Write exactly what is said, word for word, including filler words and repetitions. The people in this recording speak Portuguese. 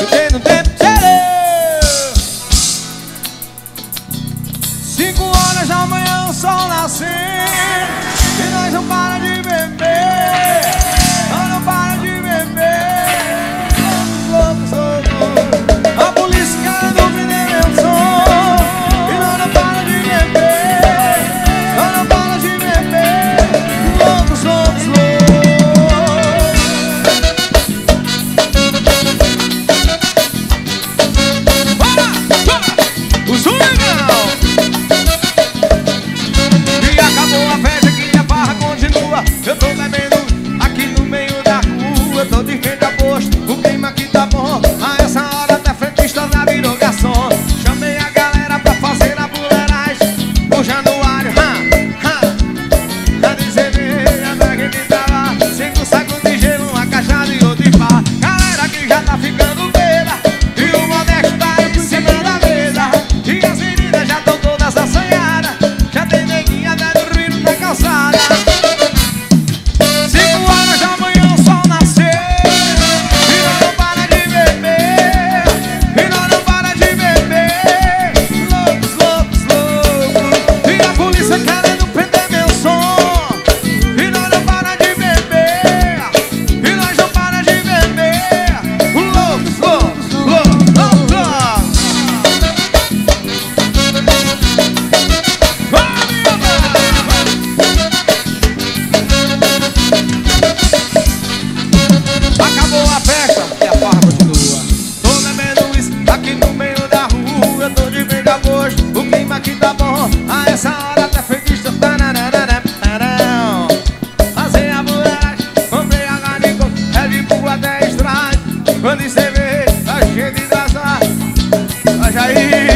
Fiquei no tempo, tchê. Cinco horas da manhã o sol nascendo e nós não para de beber. Nós não para de beber. Loucos, loucos, loucos. A polícia querendo prender meu som e nós não para de beber. Nós não para de beber. Loucos, loucos, loucos. O swingão. E acabou a festa que a farra continua. Eu tô bebendo aqui no meio da rua. Eu tô de frente a posto, o clima aqui tá bom. A essa hora até frentista já virou garçom. Chamei a galera pra fazer a buleiragem no Januário, ha, ha. A de cerveja da que tá lá, cinco sacos de gelo, uma caixa de outro de pá. Galera que já tá ficando beira e o Modesto tá em cima da mesa. E as meninas já tão todas assanhadas, já tem neguinha dando ruído na calçada. Cinco horas da manhã o sol nasceu e nós não para de beber. E nós não para de beber. Loucos, loucos, loucos. E a polícia querendo prender meu som e nós não para de beber. E nós não para de beber. Loucos, loucos, loucos, loucos. Acabou a festa e a farra continua. Tô bebendo isso aqui no meio da rua. Eu tô de frente a gosto, o clima aqui tá bom. A essa hora até freguista fazer a moleque, comprei a galinha, é de Bull até Estrade. Quando você vê, tá cheio de graça. Vai aí.